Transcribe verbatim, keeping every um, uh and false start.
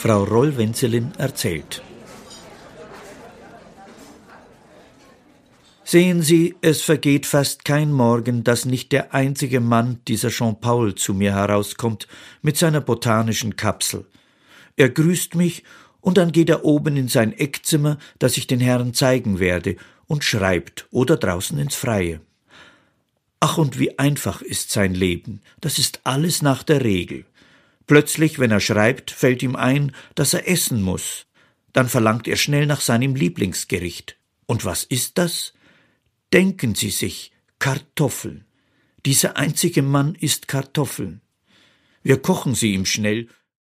Frau Rollwenzelin erzählt. Sehen Sie, es vergeht fast kein Morgen, dass nicht der einzige Mann dieser Jean-Paul zu mir herauskommt mit seiner botanischen Kapsel. Er grüßt mich und dann geht er oben in sein Eckzimmer, das ich den Herren zeigen werde, und schreibt oder draußen ins Freie. Ach, und wie einfach ist sein Leben, das ist alles nach der Regel. Plötzlich, wenn er schreibt, fällt ihm ein, dass er essen muss. Dann verlangt er schnell nach seinem Lieblingsgericht. Und was ist das? Denken Sie sich, Kartoffeln. Dieser einzige Mann isst Kartoffeln. Wir kochen sie ihm schnell